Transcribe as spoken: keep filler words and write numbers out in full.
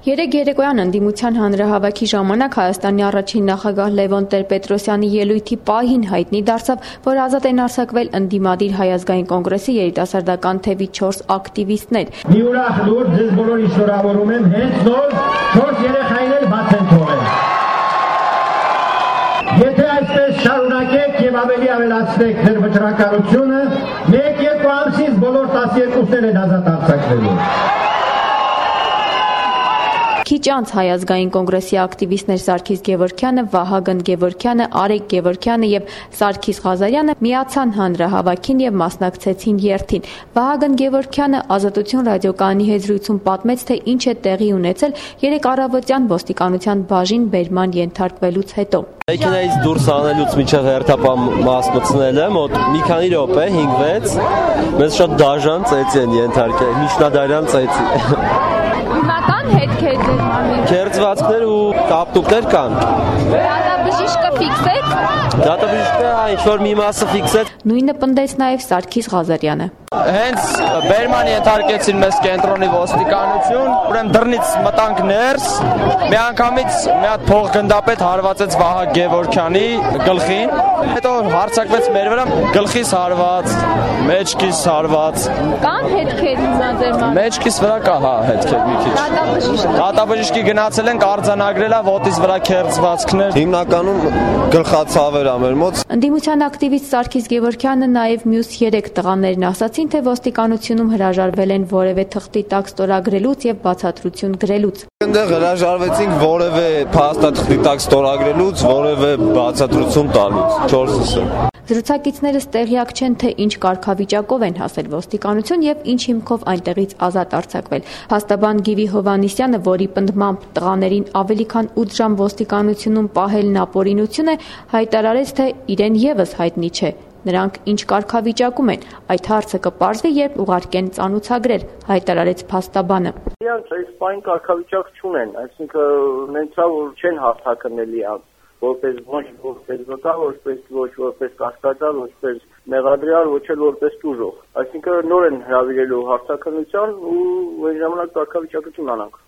Երեկ երեկոյան ընդդիմության հանրահավաքի ժամանակ Հայաստանի առաջին նախագահ Լևոն Տեր-Պետրոսյանի ելույթի պահին հայտնի դարձավ, որ ազատ են արձակվել ընդդիմադիր Հայ ազգային կոնգրեսի երիտասարդական թևի չորս ակտիվիստներ։ Մի ուրախ լուր ձեզ բոլորին շնորհավորում եմ, հենց նոր չորս երեխային էլ բաց են թողել։ Եթե այսպես շարունակեք եւ ավելի ավելացնեք ձեր վճռականությունը, մեկ-երկու ամսից բոլոր տասներկուսներն են ազատ արձակվելու։ Քիչ անց Հայ ազգային կոնգրեսի ակտիվիստներ Սարգիս Գևորգյանը, Վահագն Գևորգյանը, Արեգ Գևորգյանը եւ Սարգիս Ղազարյանը միացան հանրահավաքին եւ մասնակցեցին երթին։ Վահագն Գևորգյանը Ազատություն ռադիոկայանի հետ զրույցում պատմեց, թե ինչ է տեղի ունեցել երեք առավոտյան ոստիկանության բաժին բերման ենթարկվելուց հետո։ Մեքենայից դուրս անելուց մինչև հերթապահ մաս մտցնելը մոտ մի քանի րոպե, հինգ-վեց, մեզ շատ դաժան ծեծի են ենթարկել, միջնադարյան ծեծի։ Հիմնական հետքեր ձեր մարմին։ Քերծվածքներ ու կապտուկներ կան։ Դատաբժիշկը ֆիքսեց։ Դատաբժիշկը ինչ-որ մի մասը ֆիքսեց։ Նույնը պնդեց նաև Սարգիս Ղազարյանը։ Հենց բերման ենթարկեցին մեզ կենտրոնի ոստիկանություն, ուրեմն դռնից մտանք ներս, միանգամից մի հատ փողգնդապետ հարվածեց Վահագ Գևորգյանի գլխին, հետո հարձակվեց մեր վրա, գլխիս հարված, մեջքիս հարված։ Կան հետքեր հիմա ձեր մարմին։ Մեջքիս վրա կա, հա, հետքեր մի քիչ։ Դատաբժիշկի գնացել ենք, արձանագրել է ոտից վրա քերծվածքներ։ Հիմնականում գլխացավեր ա մեր մոտ։ Ընդդիմության ակտիվիստ Սարգիս Գևորգյանը նաև մյուս երեք տղաներն ասացին, թե ոստիկանությունում հրաժարվել են որևէ թղթի տակ ստորագրելուց եւ բացատրություն գրելուց։ Այնտեղ հրաժարվեցինք որևէ փաստաթղթի տակ ստորագրելուց, որևէ բացատրություն տալուց։ չորսը։ Զրուցակիցներս տեղյակ չեն, թե ինչ կարգավիճակով են հասել ոստիկանություն եւ ինչ հիմքով այնտեղից ազատ արձակվել։ Փաստաբան Գիվի Հովհաննիսյանը, որի պնդմամբ տղաներին ավելի քան ութ ժամ ոստիկանությունում պահելն ապօրինություն է, հայտարարեց, թե իրեն եւս հայտնի չէ։ Նրանք ինչ կարգավիճակում են, այդ հարցը կպարզվի, երբ ուղարկեն ծանուցագրեր, հայտարարեց փաստաբանը։ Իրանց այս պայն կարգավիճակ չունեն, այսինքն նենցա որ չեն հարթակնելի որպես ոչ որպես վկա, որպես ոչ որպես կասկածյալ, որպես մեղադրյալ, ոչ էլ որպես տուժող։ Այսինքն նոր են հրավիրելու հարցակնության ու այն ժամանակ կարգավիճակը կունենանք։